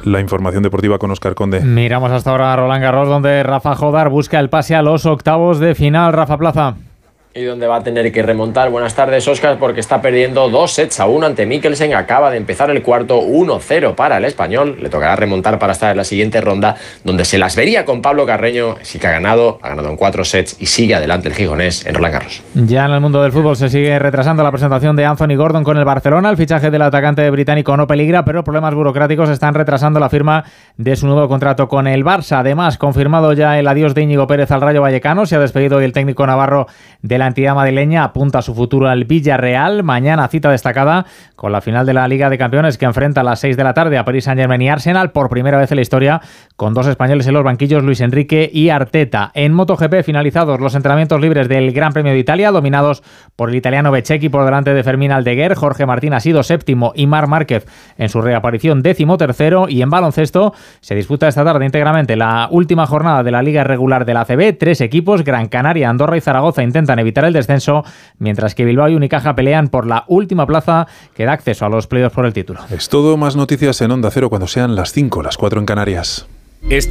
la información deportiva con Óscar Conde. Miramos hasta ahora a Roland Garros, donde Rafa Jodar busca el pase a los octavos de final. Rafa Plaza. Y donde va a tener que remontar. Buenas tardes, Óscar, porque está perdiendo 2-1 ante Mikkelsen. Acaba de empezar el cuarto, 1-0 para el español. Le tocará remontar para estar en la siguiente ronda, donde se las vería con Pablo Carreño. Sí que ha ganado en 4 sets y sigue adelante el gijonés en Roland Garros. Ya en el mundo del fútbol se sigue retrasando la presentación de Anthony Gordon con el Barcelona. El fichaje del atacante británico no peligra, pero problemas burocráticos están retrasando la firma de su nuevo contrato con el Barça. Además, confirmado ya el adiós de Íñigo Pérez al Rayo Vallecano. Se ha despedido hoy el técnico navarro de la entidad madrileña, apunta su futuro al Villarreal. Mañana cita destacada con la final de la Liga de Campeones, que enfrenta a las 6 de la tarde a Paris Saint-Germain y Arsenal, por primera vez en la historia, con 2 españoles en los banquillos, Luis Enrique y Arteta. En MotoGP, finalizados los entrenamientos libres del Gran Premio de Italia, dominados por el italiano Bezzecchi por delante de Fermín Aldeguer. Jorge Martín ha sido séptimo y Marc Márquez en su reaparición 13º. Y en baloncesto se disputa esta tarde íntegramente la última jornada de la Liga regular de la ACB. 3 equipos, Gran Canaria, Andorra y Zaragoza, intentan evitar el descenso, mientras que Bilbao y Unicaja pelean por la última plaza que da acceso a los playoffs por el título. Es todo, más noticias en Onda Cero cuando sean las 5, las 4 en Canarias.